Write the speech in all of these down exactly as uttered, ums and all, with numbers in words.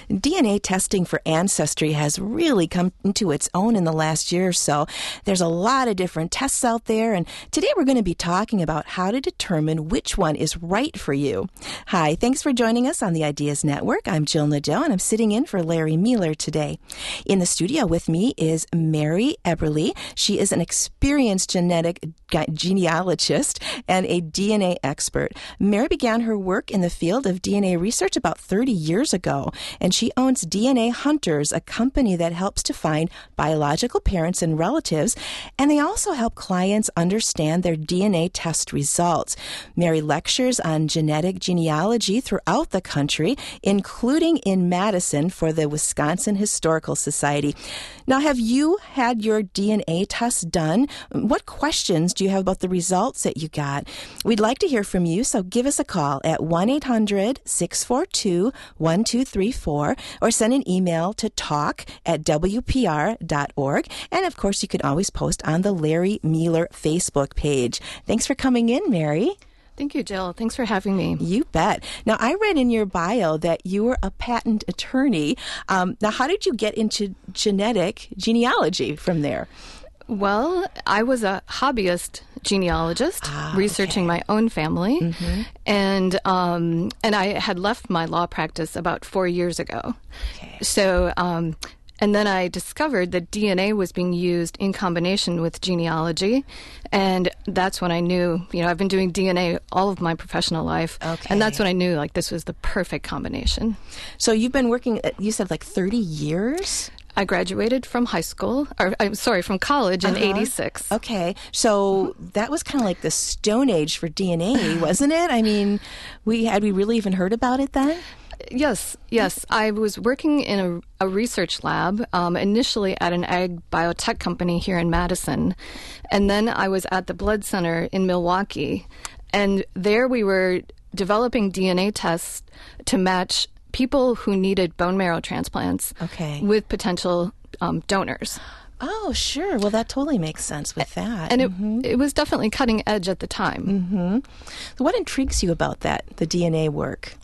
D N A testing for ancestry has really come into its own in the last year or so. There's a lot of different tests out there, and today we're going to be talking about how to determine which one is right for you. Hi, thanks for joining us on the Ideas Network. I'm Jill Nadeau, and I'm sitting in for Larry Mueller today. In the studio with me is Mary Eberly. She is an experienced genetic genealogist and a D N A expert. Mary began her work in the field of D N A research about thirty years ago, and she owns D N A Hunters, a company that helps to find biological parents and relatives, and they also help clients understand their D N A test results. Mary lectures on genetic genealogy throughout the country, including in Madison for the Wisconsin Historical Society. Now, have you had your D N A test done? What questions do you have about the results that you got? We'd like to hear from you, so give us a call at one eight hundred six four two one two three four or send an email to talk at w p r dot org. And, of course, you can always post on the Larry Mueller Facebook page. Thanks for coming in, Mary. Thank you, Jill. Thanks for having me. You bet. Now, I read in your bio that you were a patent attorney. Um, now, how did you get into genetic genealogy from there? Well, I was a hobbyist genealogist, ah, researching okay. my own family, mm-hmm. and um, and I had left my law practice about four years ago. Okay. So, um, and then I discovered that D N A was being used in combination with genealogy, and that's when I knew, you know, I've been doing D N A all of my professional life, okay. and that's when I knew, like, this was the perfect combination. So you've been working, you said, like thirty years? I graduated from high school, or I'm sorry, from college in uh-huh. eighty-six. Okay, so that was kind of like the Stone Age for D N A, wasn't it? I mean, we had we really even heard about it then? Yes, yes. I was working in a, a research lab, um, initially at an ag biotech company here in Madison, and then I was at the Blood Center in Milwaukee, and there we were developing D N A tests to match people who needed bone marrow transplants okay. with potential um, donors. Oh, sure. Well, that totally makes sense with that. And mm-hmm. it, it was definitely cutting edge at the time. Mm-hmm. So what intrigues you about that, the D N A work?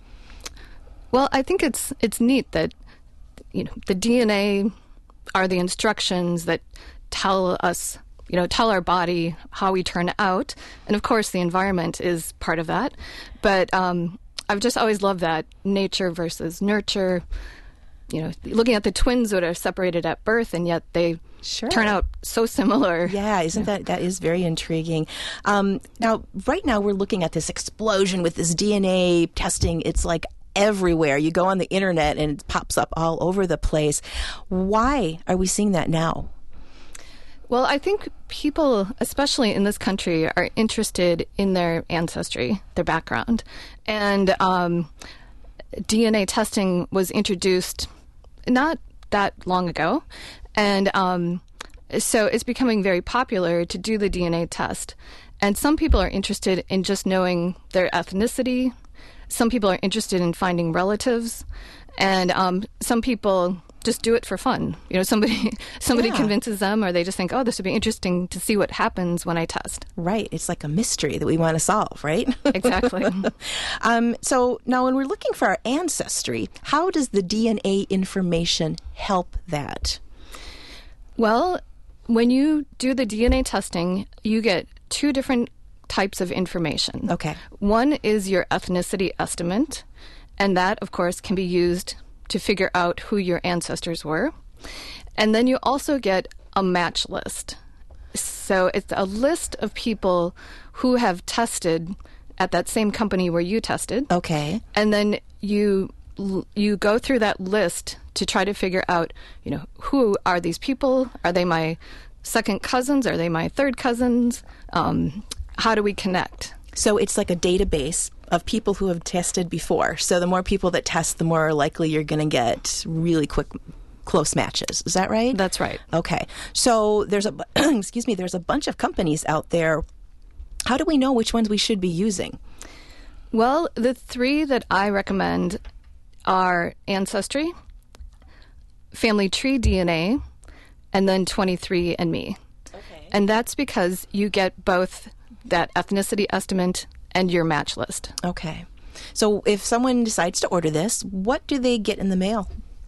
Well, I think it's it's neat that, you know, the D N A are the instructions that tell us, you know, tell our body how we turn out. And of course, the environment is part of that. But um, I've just always loved that nature versus nurture. You know, looking at the twins that are separated at birth, and yet they sure. turn out so similar. Yeah, isn't yeah. that that is very intriguing. Um, now, right now, we're looking at this explosion with this D N A testing. It's like everywhere. You go on the internet and it pops up all over the place. Why are we seeing that now? Well, I think people, especially in this country, are interested in their ancestry, their background. And um, D N A testing was introduced not that long ago. And um, so it's becoming very popular to do the D N A test. And some people are interested in just knowing their ethnicity. Some people are interested in finding relatives. And um, some people just do it for fun. You know, somebody somebody yeah. convinces them, or they just think, oh, this would be interesting to see what happens when I test. Right. It's like a mystery that we want to solve, right? Exactly. um, so now when we're looking for our ancestry, how does the D N A information help that? Well, when you do the D N A testing, you get two different types of information. Okay. One is your ethnicity estimate, and that, of course, can be used to figure out who your ancestors were. And then you also get a match list. So it's a list of people who have tested at that same company where you tested. Okay. And then you you go through that list to try to figure out, you know, who are these people? Are they my second cousins? Are they my third cousins? Um, how do we connect? So it's like a database of people who have tested before. So the more people that test, the more likely you're going to get really quick, close matches. Is that right? That's right. Okay. So there's a excuse me. There's a bunch of companies out there. How do we know which ones we should be using? Well, the three that I recommend are Ancestry, Family Tree D N A, and then twenty-three and me. Okay. And that's because you get both that ethnicity estimate and your match list. Okay. So if someone decides to order this, what do they get in the mail?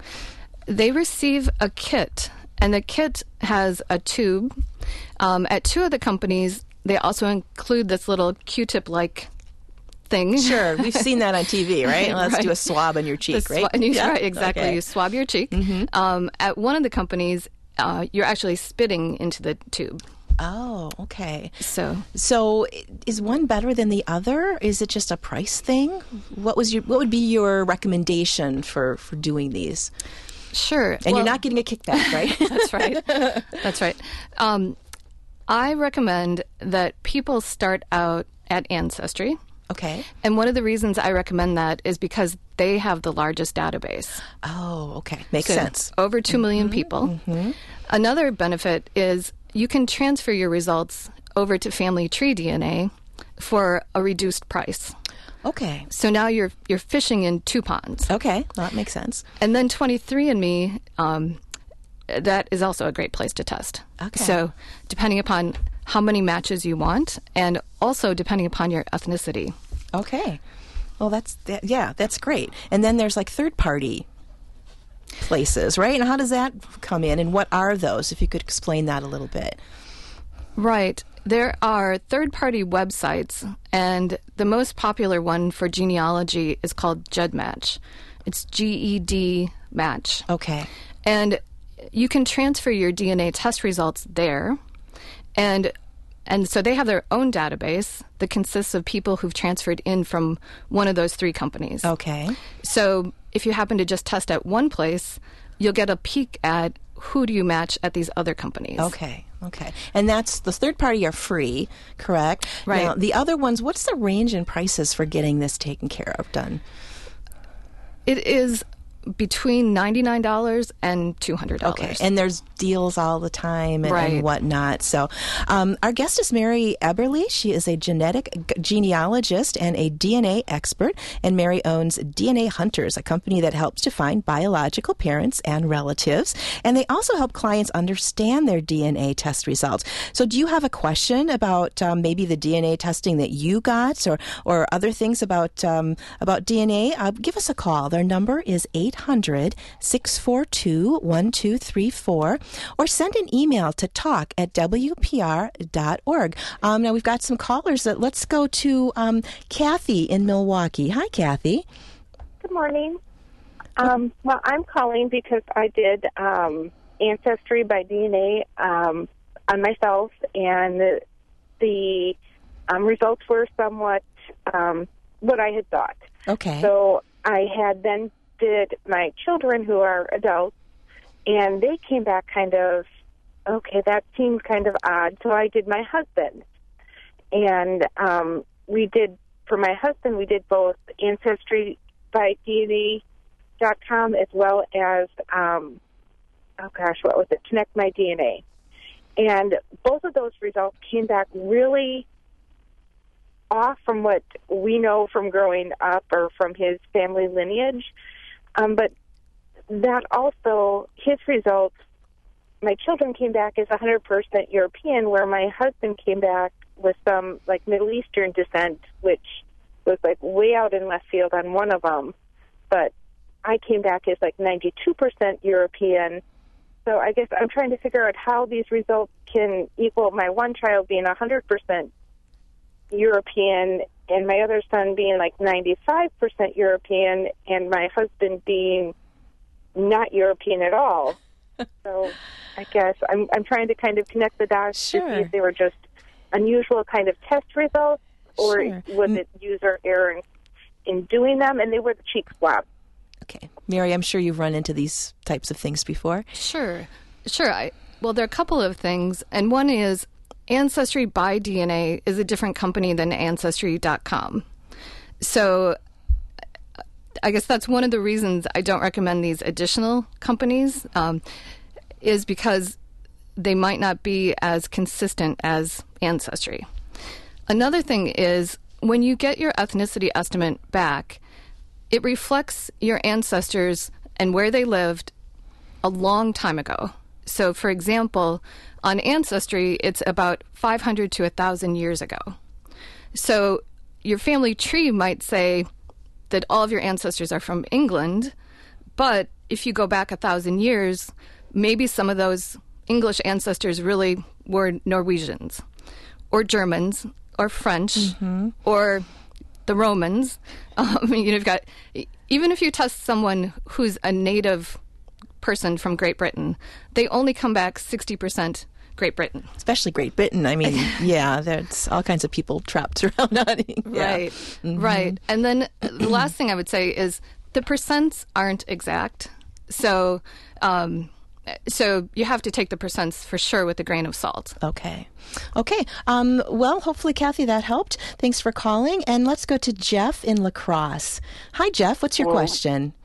They receive a kit, and the kit has a tube. Um, at two of the companies, they also include this little Q-tip-like thing. Sure, we've seen that on T V, right? Let's Right. do a swab on your cheek, The right? swa- you- Yeah? right, exactly. Okay. You swab your cheek. Mm-hmm. Um, at one of the companies, uh, you're actually spitting into the tube. Oh, okay. So, So, i- is one better than the other? Is it just a price thing? What was your What would be your recommendation for for doing these? sure. And Well, you're not getting a kickback, right? That's right. That's right. Um, I recommend that people start out at Ancestry. Okay. And one of the reasons I recommend that is because they have the largest database. Oh, okay. Makes So, sense. Over two million people. Another benefit is you can transfer your results over to Family Tree D N A for a reduced price. Okay. So now you're you're fishing in two ponds. Okay. Well, that makes sense. And then twenty-three and me, um, that is also a great place to test. Okay. So depending upon how many matches you want, and also depending upon your ethnicity. Okay. Well, that's that, yeah, that's great. And then there's like third party places, right? And how does that come in? And what are those? If you could explain that a little bit. Right. There are third-party websites, and the most popular one for genealogy is called GEDmatch. It's G E D Match. Okay. And you can transfer your D N A test results there. And and so they have their own database that consists of people who've transferred in from one of those three companies. Okay. So if you happen to just test at one place, you'll get a peek at who do you match at these other companies. Okay. Okay. And that's the third party are free, correct? Right. Now, the other ones, what's the range in prices for getting this taken care of, done? It is between ninety-nine dollars and two hundred dollars. Okay, and there's deals all the time and, Right. and whatnot. So, um, our guest is Mary Eberly. She is a genetic g- genealogist and a D N A expert. And Mary owns D N A Hunters, a company that helps to find biological parents and relatives. And they also help clients understand their D N A test results. So, do you have a question about um, maybe the D N A testing that you got, or or other things about um, about D N A? Uh, give us a call. Their number is eight hundred, six four two, one two three four, or send an email to talk at w p r dot org. Um, now, we've got some callers. That, let's go to um, Kathy in Milwaukee. Hi, Kathy. Good morning. Um, well, I'm calling because I did um, Ancestry by D N A um, on myself, and the, the um, results were somewhat um, what I had thought. Okay. So I had then did my children who are adults, and they came back kind of, okay, that seems kind of odd. So I did my husband. And um, we did, for my husband, we did both Ancestry by D N A dot com as well as, um, oh gosh, what was it, Connect My D N A. And both of those results came back really off from what we know from growing up or from his family lineage. Um, but that also, his results, my children came back as one hundred percent European, where my husband came back with some, like, Middle Eastern descent, which was, like, way out in left field on one of them. But I came back as, like, ninety-two percent European. So I guess I'm trying to figure out how these results can equal my one child being one hundred percent European and my other son being like ninety-five percent European and my husband being not European at all. So I guess I'm I'm trying to kind of connect the dots Sure. to see if they were just unusual kind of test results or Sure. was it user error in, in doing them, and they were the cheek swab. Okay. Mary, I'm sure you've run into these types of things before. Sure. Sure. I, well, there are a couple of things, and one is Ancestry by D N A is a different company than Ancestry dot com. So I guess that's one of the reasons I don't recommend these additional companies, um, is because they might not be as consistent as Ancestry. Another thing is when you get your ethnicity estimate back, it reflects your ancestors and where they lived a long time ago. So, for example, on Ancestry, it's about five hundred to one thousand years ago. So your family tree might say that all of your ancestors are from England, But if you go back a thousand years, maybe some of those English ancestors really were Norwegians or Germans or French mm-hmm. or the Romans. Um, you know, you've got, even if you test someone who's a native person from Great Britain, they only come back sixty percent Great Britain. Especially Great Britain. I mean, yeah, there's all kinds of people trapped around on it. Yeah. Right, mm-hmm. right. And then the last thing I would say is the percents aren't exact. So, um, so you have to take the percents for sure with a grain of salt. Okay. Okay. Um, well, hopefully, Kathy, that helped. Thanks for calling. And let's go to Jeff in La Crosse. Hi, Jeff. What's your well, question?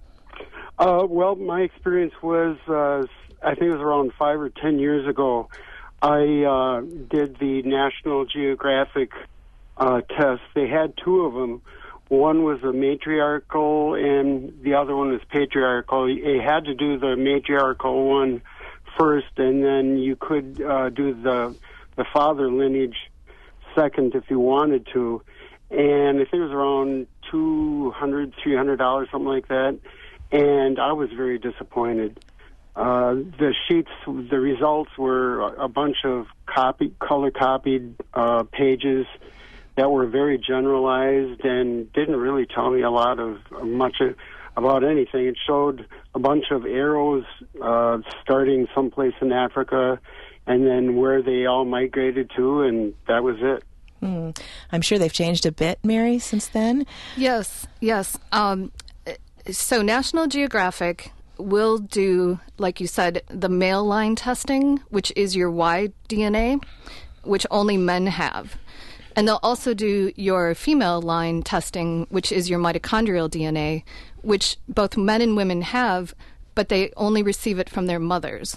Uh, well, my experience was, uh, I think it was around five or ten years ago, I uh, did the National Geographic uh, test. They had two of them. One was a matriarchal and the other one was patriarchal. You had to do the matriarchal one first, and then you could uh, do the the father lineage second if you wanted to. And I think it was around two hundred dollars, three hundred dollars, something like that. And I was very disappointed. Uh, the sheets, the results were a bunch of copy, color-copied uh, pages that were very generalized and didn't really tell me a lot of much of, about anything. It showed a bunch of arrows uh, starting someplace in Africa and then where they all migrated to, and that was it. Hmm. I'm sure they've changed a bit, Mary, since then. Yes, yes. Um, so National Geographic will do, like you said, the male line testing, which is your Y D N A, which only men have. And they'll also do your female line testing, which is your mitochondrial D N A, which both men and women have, but they only receive it from their mothers.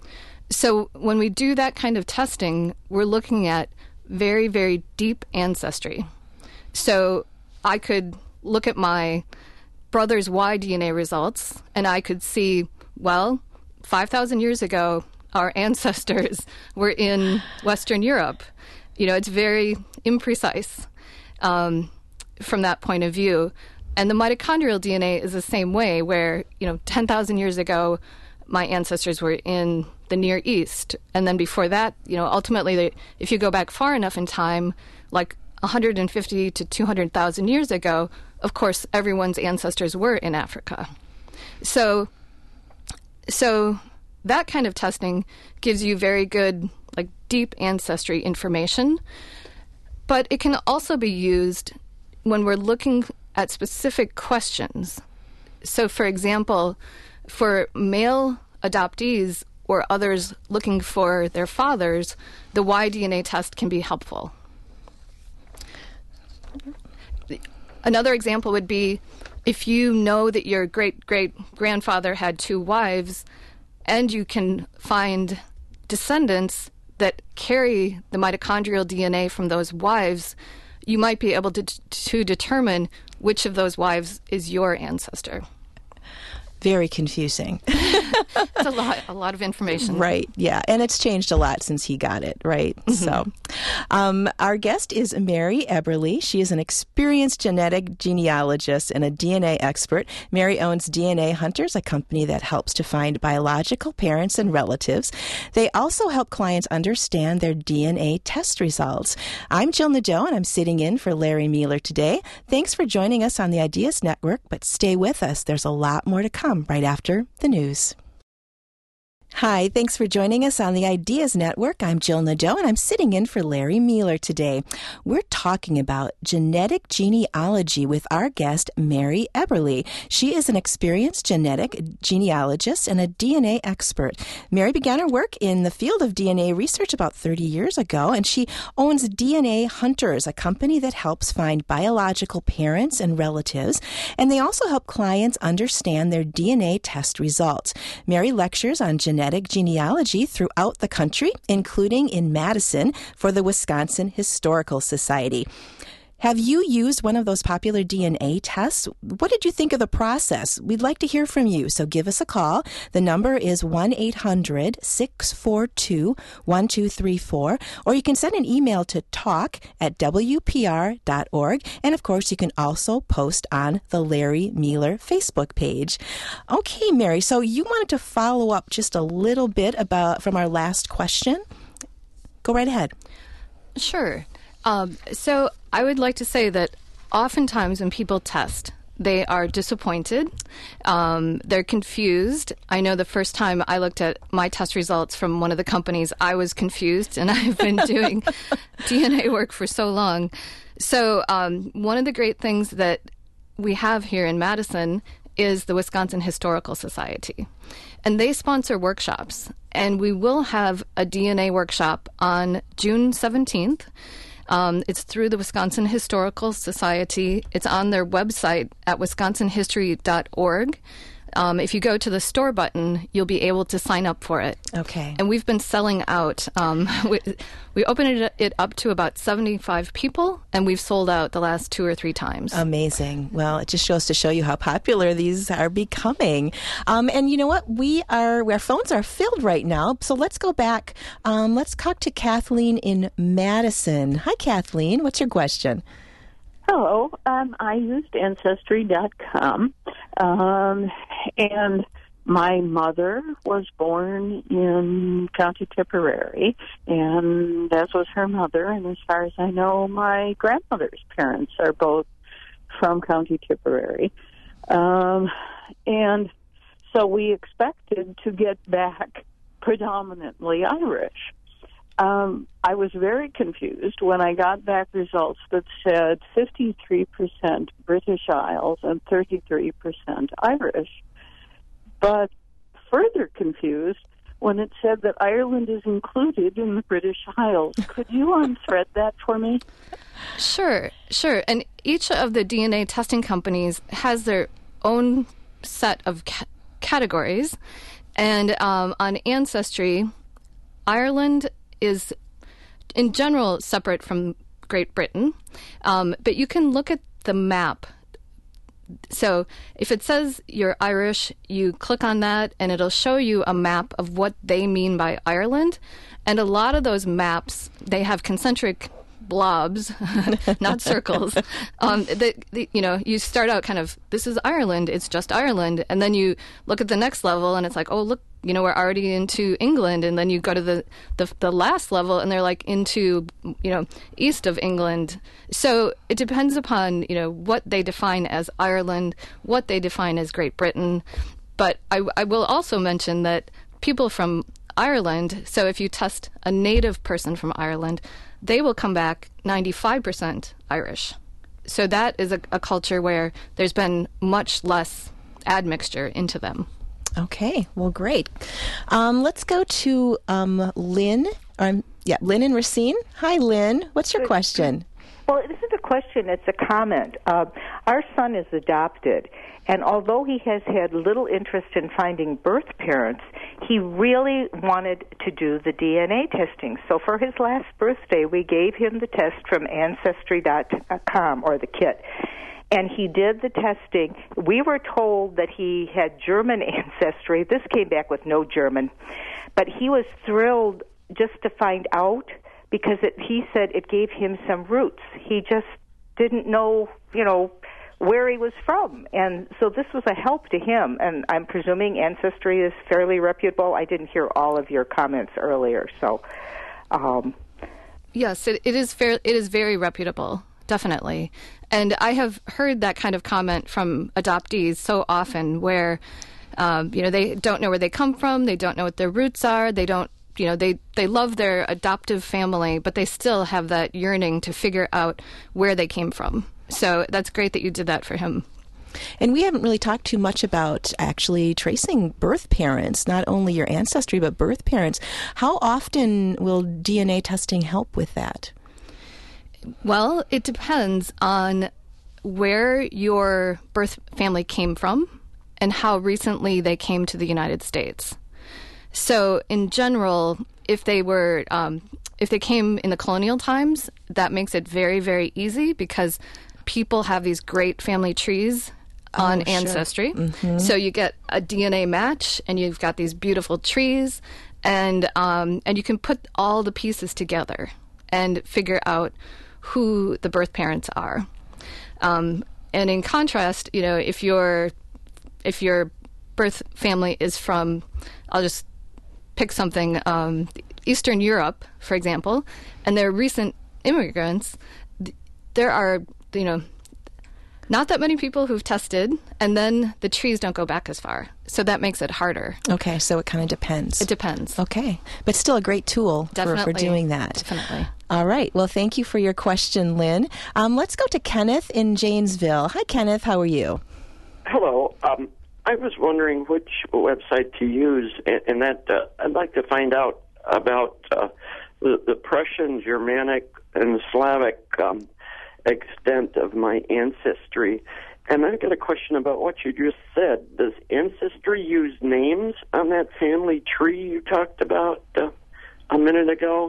So when we do that kind of testing, we're looking at very, very deep ancestry. So I could look at my brother's Y D N A results, and I could see, well, five thousand years ago, our ancestors were in Western Europe. You know, it's very imprecise um, from that point of view. And the mitochondrial D N A is the same way, where, you know, ten thousand years ago, my ancestors were in the Near East. And then before that, you know, ultimately, they, if you go back far enough in time, like one hundred fifty to two hundred thousand years ago, of course, everyone's ancestors were in Africa. So, so that kind of testing gives you very good, like, deep ancestry information. But it can also be used when we're looking at specific questions. So, for example, for male adoptees or others looking for their fathers, the Y D N A test can be helpful. Another example would be if you know that your great-great-grandfather had two wives and you can find descendants that carry the mitochondrial D N A from those wives, you might be able to, to determine which of those wives is your ancestor. Very confusing. It's a lot, a lot of information. Right, yeah. And it's changed a lot since he got it, right? Mm-hmm. So um, our guest is Mary Eberly. She is an experienced genetic genealogist and a D N A expert. Mary owns D N A Hunters, a company that helps to find biological parents and relatives. They also help clients understand their D N A test results. I'm Jill Nadeau, and I'm sitting in for Larry Mueller today. Thanks for joining us on the Ideas Network, but stay with us. There's a lot more to come right after the news. Hi, thanks for joining us on the Ideas Network. I'm Jill Nadeau, and I'm sitting in for Larry Mueller today. We're talking about genetic genealogy with our guest, Mary Eberly. She is an experienced genetic genealogist and a D N A expert. Mary began her work in the field of D N A research about thirty years ago, and she owns D N A Hunters, a company that helps find biological parents and relatives, and they also help clients understand their D N A test results. Mary lectures on genetic genealogy throughout the country, including in Madison for the Wisconsin Historical Society. Have you used one of those popular D N A tests? What did you think of the process? We'd like to hear from you, so give us a call. The number is one eight hundred six four two one two three four, or you can send an email to talk at w p r dot org. And of course, you can also post on the Larry Mueller Facebook page. Okay, Mary, so you wanted to follow up just a little bit about from our last question. Go right ahead. Sure. Um, so I would like to say that oftentimes when people test, they are disappointed. Um, they're confused. I know the first time I looked at my test results from one of the companies, I was confused, and I've been doing D N A work for so long. So um, one of the great things that we have here in Madison is the Wisconsin Historical Society. And they sponsor workshops. And we will have a D N A workshop on June seventeenth. Um, it's through the Wisconsin Historical Society. It's on their website at wisconsin history dot org. Um, if you go to the store button, you'll be able to sign up for it. Okay. And we've been selling out. Um, we, we opened it, it up to about seventy-five people, and we've sold out the last two or three times. Amazing. Well, it just shows to show you how popular these are becoming. Um, and you know what? We are, our phones are filled right now. So let's go back. Um, let's talk to Kathleen in Madison. Hi, Kathleen. What's your question? Hello. Um, I used Ancestry dot com, um, and my mother was born in County Tipperary, and as was her mother. And as far as I know, my grandmother's parents are both from County Tipperary. Um, and so we expected to get back predominantly Irish. Um, I was very confused when I got back results that said fifty-three percent British Isles and thirty-three percent Irish. But further confused when it said that Ireland is included in the British Isles. Could you unthread that for me? Sure, sure. And each of the D N A testing companies has their own set of ca- categories. And um, on Ancestry, Ireland is in general separate from Great Britain, um, but you can look at the map. So if it says you're Irish, you click on that and it'll show you a map of what they mean by Ireland. And a lot of those maps, they have concentric blobs, not circles. Um, the, the, you know, you start out kind of, this is Ireland, it's just Ireland. And then you look at the next level and it's like, oh, look, you know, we're already into England. And then you go to the, the, the last level and they're like into, you know, east of England. So it depends upon, you know, what they define as Ireland, what they define as Great Britain. But I, I will also mention that people from Ireland, so if you test a native person from Ireland, they will come back ninety-five percent Irish. So that is a, a culture where there's been much less admixture into them. Okay, well, great. Um, let's go to um, Lynn. Um, yeah, Lynn and Racine. Hi, Lynn. What's your question? Well, it isn't a question, it's a comment. Uh, our son is adopted, and although he has had little interest in finding birth parents, he really wanted to do the D N A testing. So for his last birthday, we gave him the test from Ancestry dot com, or the kit. And he did the testing. We were told that he had German ancestry. This came back with no German. But he was thrilled just to find out, because it, he said it gave him some roots. He just didn't know, you know, where he was from. And so this was a help to him. And I'm presuming Ancestry is fairly reputable. I didn't hear all of your comments earlier. So, um, yes, it, it is fair. It is very reputable, definitely. And I have heard that kind of comment from adoptees so often, where um, you know, they don't know where they come from, they don't know what their roots are, they don't, you know, they, they love their adoptive family, but they still have that yearning to figure out where they came from. So that's great that you did that for him. And we haven't really talked too much about actually tracing birth parents, not only your ancestry, but birth parents. How often will D N A testing help with that? Well, it depends on where your birth family came from and how recently they came to the United States. So in general, if they were um, if they came in the colonial times, that makes it very, very easy because people have these great family trees on oh, sure. Ancestry. Mm-hmm. So you get a D N A match, and you've got these beautiful trees, and um, and you can put all the pieces together and figure out who the birth parents are. Um, and in contrast, you know, if your if your birth family is from, I'll just pick something, um, Eastern Europe, for example, and they're recent immigrants, th- there are, you know, not that many people who've tested, and then the trees don't go back as far. So that makes it harder. Okay, so it kind of depends. It depends. Okay, but still a great tool for, for doing that. Definitely. All right, well, thank you for your question, Lynn. Um, let's go to Kenneth in Janesville. Hi, Kenneth, how are you? Hello. Um, I was wondering which website to use, and, and that uh, I'd like to find out about uh, the, the Prussian, Germanic, and Slavic um, extent of my ancestry. And I've got a question about what you just said. Does Ancestry use names on that family tree you talked about uh, a minute ago?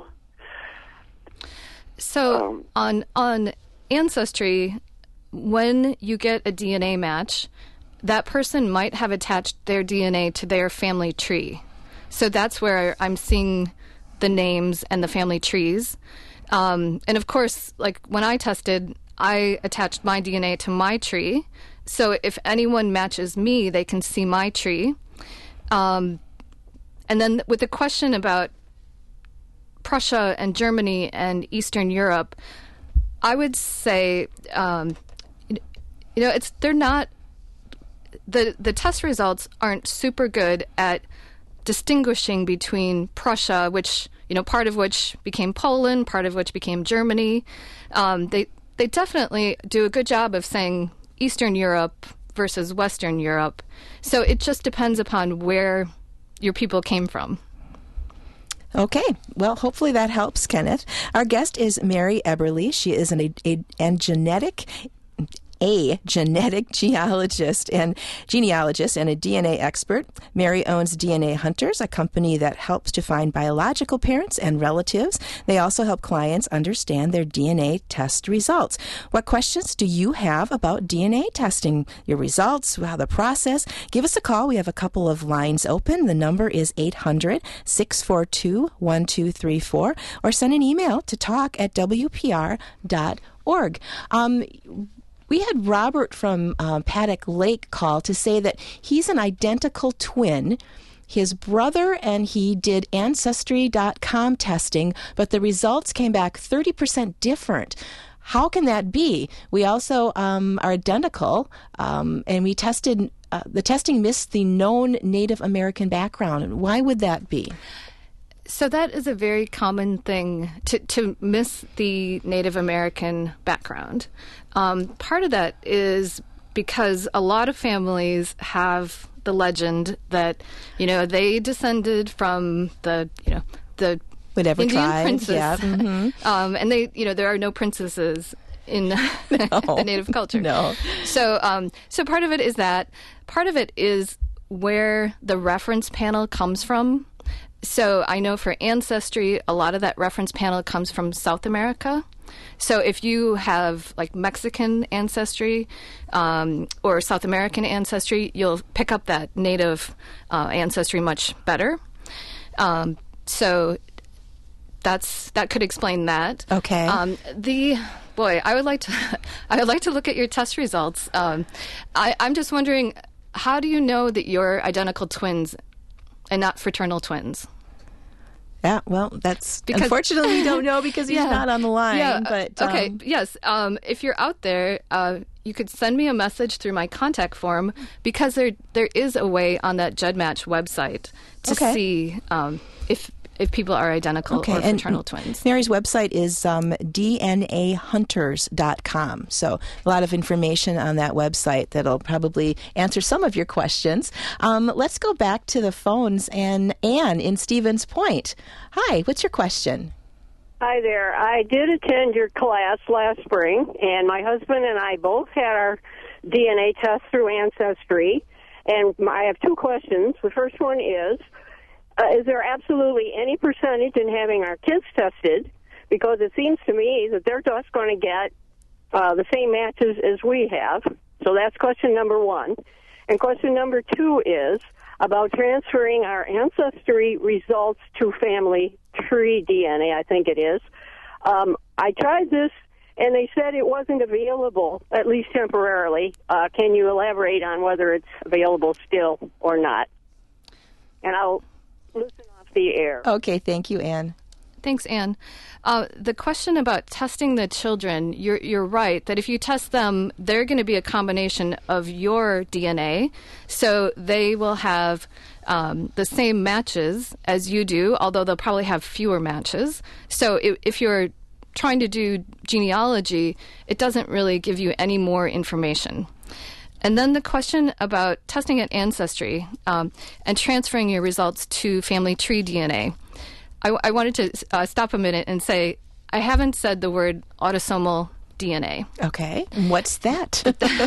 So um, on on Ancestry, when you get a D N A match, that person might have attached their D N A to their family tree. So that's where I'm seeing the names and the family trees. Um, and of course, like when I tested, I attached my D N A to my tree. So if anyone matches me, they can see my tree. Um, and then with the question about Prussia and Germany and Eastern Europe, I would say, um, you know, it's they're not, the the test results aren't super good at distinguishing between Prussia, which, you know, part of which became Poland, part of which became Germany. Um, they they definitely do a good job of saying Eastern Europe versus Western Europe. So it just depends upon where your people came from. Okay. Well, hopefully that helps, Kenneth. Our guest is Mary Eberly. She is an, a, a genetic a genetic genealogist and genealogist and a D N A expert. Mary owns D N A Hunters, a company that helps to find biological parents and relatives. They also help clients understand their D N A test results. What questions do you have about D N A testing? Your results, how the process? Give us a call. We have a couple of lines open. The number is eight hundred, six four two, one two three four, or send an email to talk at w p r dot org. Um, We had Robert from um, Paddock Lake call to say that he's an identical twin. His brother and he did Ancestry dot com testing, but the results came back thirty percent different. How can that be? We also um, are identical, um, and we tested, uh, the testing missed the known Native American background. Why would that be? So that is a very common thing, to, to miss the Native American background. Um, part of that is because a lot of families have the legend that, you know, they descended from the, you know, the Whatever Indian tribe, princess. yeah. Mm-hmm. um, and they, you know, there are no princesses in no. the Native culture. No. So, um, so part of it is that. Part of it is where the reference panel comes from. So I know for Ancestry, a lot of that reference panel comes from South America. So if you have like Mexican ancestry um, or South American ancestry, you'll pick up that Native uh, ancestry much better. Um, so that's that could explain that. Okay. Um, the boy, I would like to I would like to look at your test results. Um, I, I'm just wondering, how do you know that you're identical twins and not fraternal twins? Yeah, well, that's because, unfortunately we don't know because he's yeah, not on the line. Yeah, but okay, um, yes. Um, if you're out there, uh, you could send me a message through my contact form because there there is a way on that GEDmatch website to okay. see um, if if people are identical okay. or fraternal and twins. Mary's website is um, D N A hunters dot com. So a lot of information on that website that'll probably answer some of your questions. Um, let's go back to the phones. And Anne in Stevens Point. Hi, what's your question? Hi there. I did attend your class last spring, and my husband and I both had our D N A test through Ancestry. And I have two questions. The first one is, uh, is there absolutely any percentage in having our kids tested? Because it seems to me that they're just going to get uh, the same matches as we have. So that's question number one. And question number two is about transferring our ancestry results to family tree D N A, I think it is. Um, I tried this, and they said it wasn't available, at least temporarily. Uh, can you elaborate on whether it's available still or not? And I'll listen off the air. Okay, thank you, Ann. Thanks, Ann. Uh, the question about testing the children, you're, you're right, that if you test them, they're going to be a combination of your D N A. So they will have um, the same matches as you do, although they'll probably have fewer matches. So if, if you're trying to do genealogy, it doesn't really give you any more information. And then the question about testing at Ancestry um, and transferring your results to family tree D N A. I, I wanted to uh, stop a minute and say I haven't said the word autosomal D N A. Okay. What's that?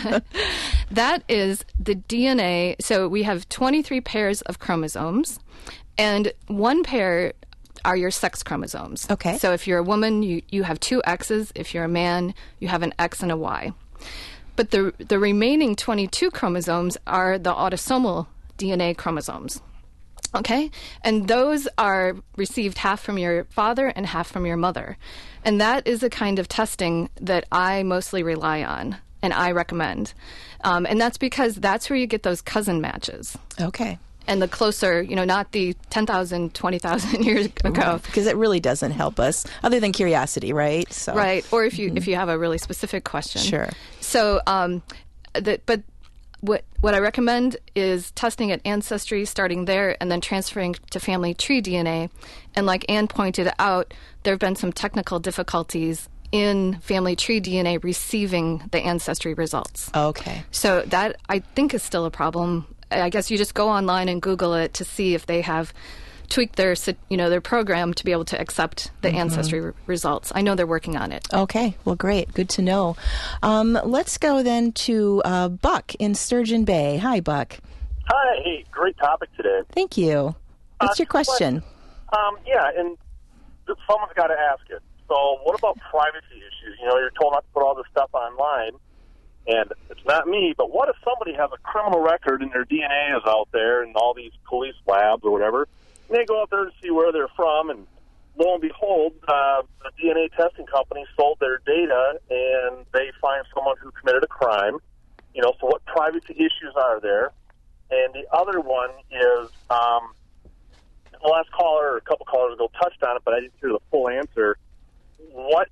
That is the D N A. So we have twenty-three pairs of chromosomes, and one pair are your sex chromosomes. Okay. So if you're a woman, you, you have two X's. If you're a man, you have an X and a Y. But the the remaining twenty-two chromosomes are the autosomal D N A chromosomes. Okay? And those are received half from your father and half from your mother. And that is a kind of testing that I mostly rely on and I recommend. Um, and that's because that's where you get those cousin matches. Okay. And the closer, you know, not the ten thousand, twenty thousand years ago. Because it really doesn't help us, other than curiosity, right? So. Right. Or if you mm-hmm. if you have a really specific question. Sure. So, um, that, but what what I recommend is testing at Ancestry, starting there, and then transferring to family tree D N A. And like Ann pointed out, there have been some technical difficulties in family tree D N A receiving the Ancestry results. Okay. So that, I think, is still a problem. I guess you just go online and Google it to see if they have tweaked their, you know, their program to be able to accept the mm-hmm. Ancestry re- results. I know they're working on it. Okay. Well, great. Good to know. Um, let's go then to uh, Buck in Sturgeon Bay. Hi, Buck. Hi. Hey, great topic today. Thank you. What's uh, your question? Um, yeah, and someone's got to ask it. So what about privacy issues? You know, you're told not to put all this stuff online. And it's not me, but what if somebody has a criminal record and their D N A is out there in all these police labs or whatever, and they go out there to see where they're from, and lo and behold, uh, the D N A testing company sold their data, and they find someone who committed a crime. You know, so what privacy issues are there? And the other one is, um, the last caller or a couple callers ago touched on it, but I didn't hear the full answer. What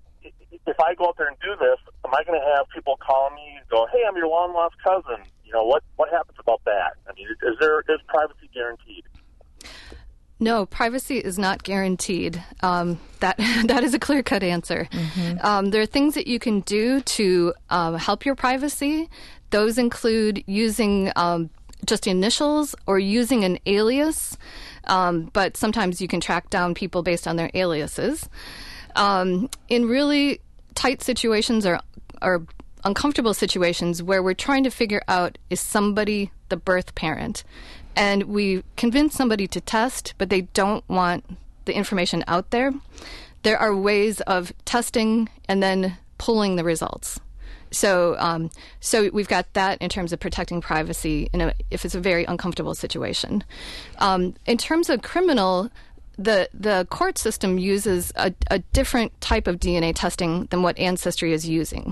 if I go out there and do this, am I going to have people call me and go, hey, I'm your long-lost cousin? You know, what, what happens about that? I mean, is there is privacy guaranteed? No, privacy is not guaranteed. Um, that that is a clear-cut answer. Mm-hmm. Um, there are things that you can do to um, help your privacy. Those include using um, just initials or using an alias, um, but sometimes you can track down people based on their aliases. Um, in really tight situations or, or uncomfortable situations where we're trying to figure out, is somebody the birth parent? And we convince somebody to test, but they don't want the information out there, there are ways of testing and then pulling the results. So um, so we've got that in terms of protecting privacy in a, if it's a very uncomfortable situation. Um, in terms of criminal, the the court system uses a, a different type of D N A testing than what Ancestry is using.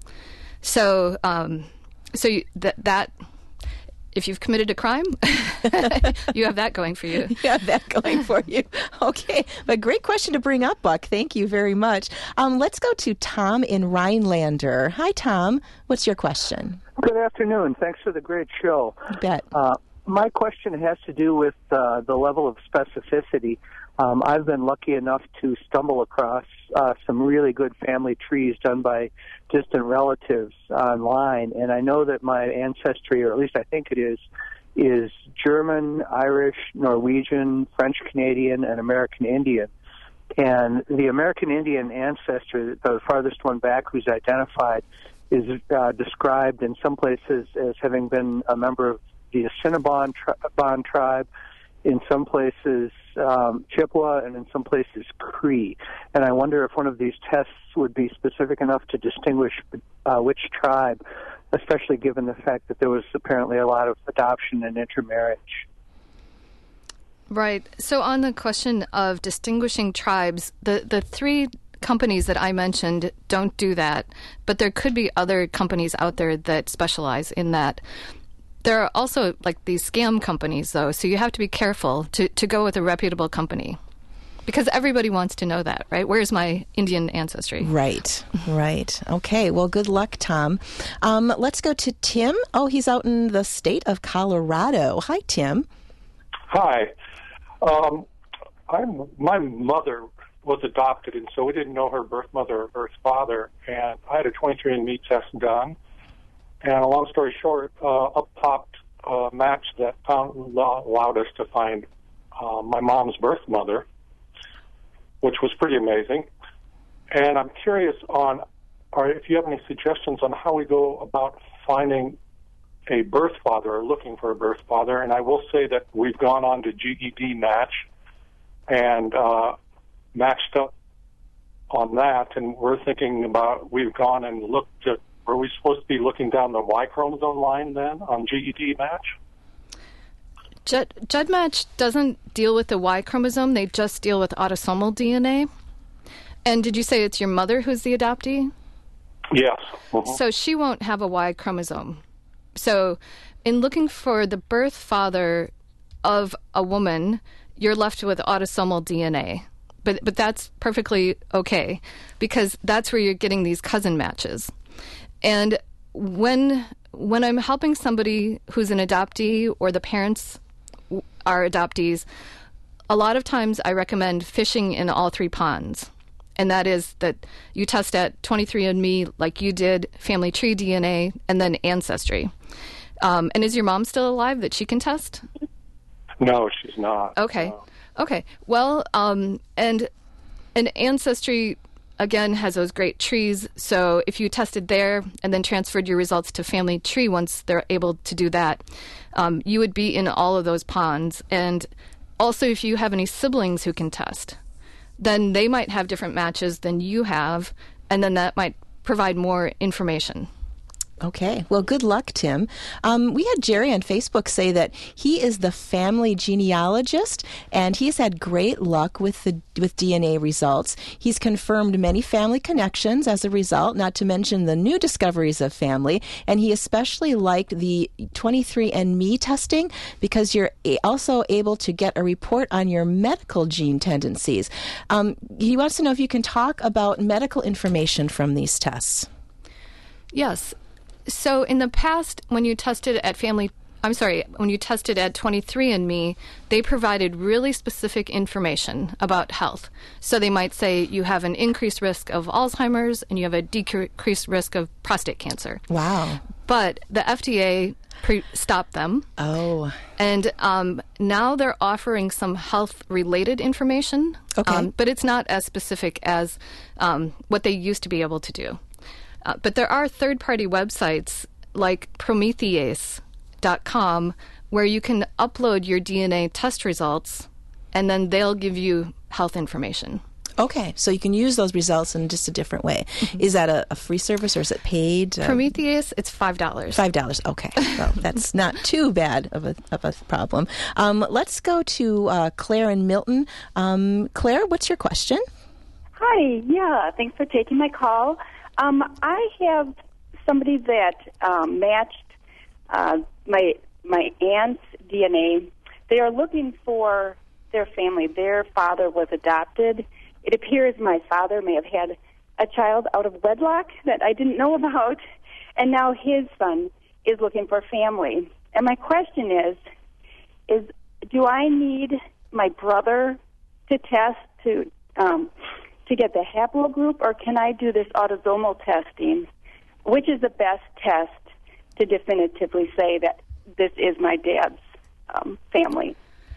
So um, so you, that that if you've committed a crime, you have that going for you. You have that going for you. Okay, but great question to bring up, Buck. Thank you very much. Um, let's go to Tom in Rhinelander. Hi, Tom. What's your question? Good afternoon. Thanks for the great show. You bet. Uh, my question has to do with uh, the level of specificity. Um, I've been lucky enough to stumble across uh, some really good family trees done by distant relatives online, and I know that my ancestry, or at least I think it is, is German, Irish, Norwegian, French Canadian, and American Indian. And the American Indian ancestor, the farthest one back who's identified, is uh, described in some places as having been a member of the Assiniboine tri- tribe, in some places um, Chippewa and in some places Cree. And I wonder if one of these tests would be specific enough to distinguish uh, which tribe, especially given the fact that there was apparently a lot of adoption and intermarriage. Right. So on the question of distinguishing tribes, the, the three companies that I mentioned don't do that, but there could be other companies out there that specialize in that. There are also like these scam companies, though, so you have to be careful to, to go with a reputable company because everybody wants to know that, right? Where's my Indian ancestry? Right, right. Okay, well, good luck, Tom. Um, let's go to Tim. Oh, he's out in the state of Colorado. Hi, Tim. Hi. Um, I'm, my mother was adopted, and so we didn't know her birth mother or birth father, and I had a twenty-three and me test done. And a long story short, uh, up popped a match that found, allowed us to find uh, my mom's birth mother, which was pretty amazing. And I'm curious on, or if you have any suggestions on how we go about finding a birth father or looking for a birth father. And I will say that we've gone on to G E D Match and uh, matched up on that, and we're thinking about, we've gone and looked at, are we supposed to be looking down the Y chromosome line then on G E D Match? Jud, GEDmatch doesn't deal with the Y chromosome. They just deal with autosomal D N A. And did you say it's your mother who's the adoptee? Yes. Uh-huh. So she won't have a Y chromosome. So in looking for the birth father of a woman, you're left with autosomal D N A. But but that's perfectly okay because that's where you're getting these cousin matches. And when when I'm helping somebody who's an adoptee or the parents are adoptees, a lot of times I recommend fishing in all three ponds. And that is that you test at twenty-three and me like you did, family tree D N A, and then Ancestry. Um, and is your mom still alive that she can test? No, she's not. Okay. No. Okay. Well, um, and an Ancestry, again, has those great trees. So if you tested there and then transferred your results to Family Tree once they're able to do that, um, you would be in all of those ponds. And also if you have any siblings who can test, then they might have different matches than you have, and then that might provide more information. Okay. Well, good luck, Tim. Um, we had Jerry on Facebook say that he is the family genealogist, and he's had great luck with the with D N A results. He's confirmed many family connections as a result, not to mention the new discoveries of family. And he especially liked the twenty-three and me testing because you're also able to get a report on your medical gene tendencies. Um, he wants to know if you can talk about medical information from these tests. Yes. So in the past, when you tested at family, I'm sorry, when you tested at twenty-three and me, they provided really specific information about health. So they might say you have an increased risk of Alzheimer's and you have a decreased risk of prostate cancer. Wow. But the F D A pre- stopped them. Oh. And um, now they're offering some health-related information. Okay. Um, but it's not as specific as um, what they used to be able to do. Uh, but there are third-party websites like Promethease dot com where you can upload your D N A test results, and then they'll give you health information. Okay, so you can use those results in just a different way. Mm-hmm. Is that a, a free service or is it paid? Promethease, it's five dollars. five dollars, okay. Well, that's not too bad of a, of a problem. Um, let's go to uh, Claire and Milton. Um, Claire, what's your question? Hi, yeah, thanks for taking my call. Um, I have somebody that um, matched uh, my my aunt's D N A. They are looking for their family. Their father was adopted. It appears my father may have had a child out of wedlock that I didn't know about, and now his son is looking for family. And my question is, is do I need my brother to test to um, to get the haplogroup, or can I do this autosomal testing? Which is the best test to definitively say that this is my dad's um, family?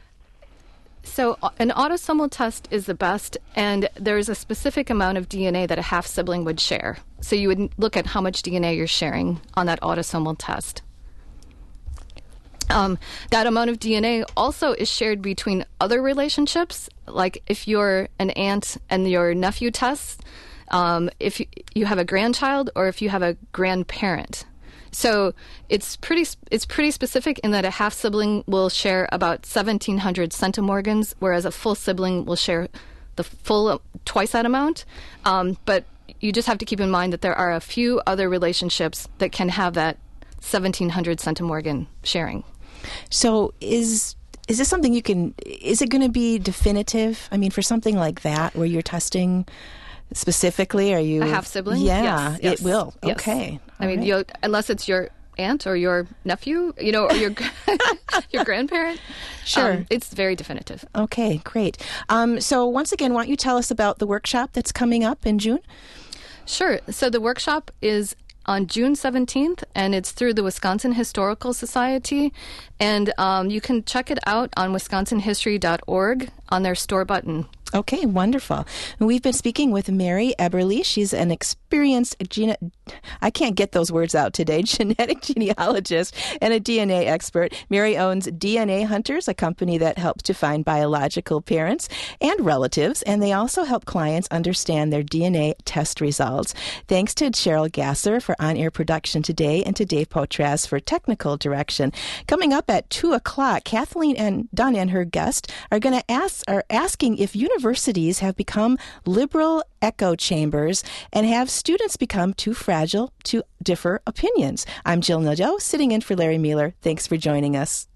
So an autosomal test is the best, and there's a specific amount of D N A that a half-sibling would share. So you would look at how much D N A you're sharing on that autosomal test. Um, that amount of D N A also is shared between other relationships, like if you're an aunt and your nephew tests, um, if you, you have a grandchild, or if you have a grandparent. So it's pretty it's pretty specific in that a half sibling will share about seventeen hundred centimorgans, whereas a full sibling will share the full twice that amount. Um, but you just have to keep in mind that there are a few other relationships that can have that seventeen hundred centimorgan sharing. So is is this something you can, is it going to be definitive? I mean, for something like that where you're testing specifically, are you... A half-sibling? Yeah, yes, yes, it will. Yes. Okay. I mean, right. you'll, unless it's your aunt or your nephew, you know, or your your grandparent. Sure. Um, it's very definitive. Okay, great. Um, so once again, why don't you tell us about the workshop that's coming up in June? Sure. So the workshop is on June seventeenth, and it's through the Wisconsin Historical Society. And um, you can check it out on wisconsin history dot org on their store button. Okay, wonderful. And we've been speaking with Mary Eberly. She's an experienced gene- I can't get those words out today, genetic genealogist and a D N A expert. Mary owns D N A Hunters, a company that helps to find biological parents and relatives, and they also help clients understand their D N A test results. Thanks to Cheryl Gasser for on-air production today, and to Dave Potras for technical direction. Coming up at two o'clock, Kathleen and Dunn and her guest are going to ask, are asking if universities have become liberal echo chambers and have students become too fragile to differ opinions. I'm Jill Nadeau, sitting in for Larry Mueller. Thanks for joining us.